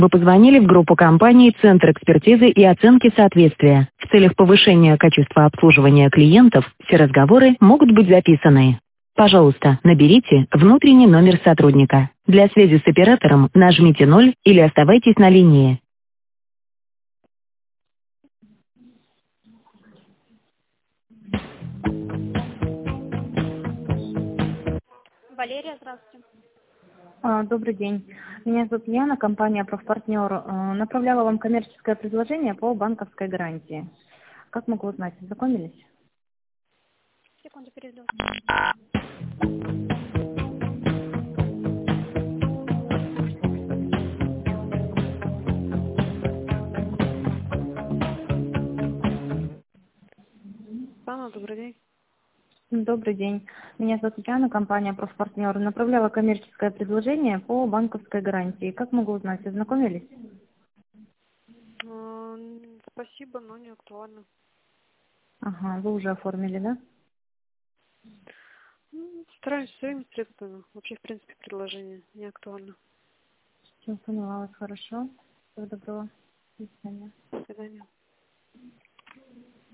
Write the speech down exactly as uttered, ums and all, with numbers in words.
Вы позвонили в группу компаний «Центр экспертизы и оценки соответствия». В целях повышения качества обслуживания клиентов все разговоры могут быть записаны. Пожалуйста, наберите внутренний номер сотрудника. Для связи с оператором нажмите ноль или оставайтесь на линии. Валерия, здравствуйте. А, Добрый день. Меня зовут Яна, компания «Профпартнер». А, Направляла вам коммерческое предложение по банковской гарантии. Как могу узнать, ознакомились? Секунду, перейду. Анна, добрый день. Добрый день. Меня зовут Яна, компания «Профпартнер». Направляла коммерческое предложение по банковской гарантии. Как могу узнать, ознакомились? А, Спасибо, но не актуально. Ага, вы уже оформили, да? Ну, Стараемся своими средствами. Вообще, в принципе, предложение не актуально. Все, поняла вас, хорошо. Всего доброго. До свидания. До свидания.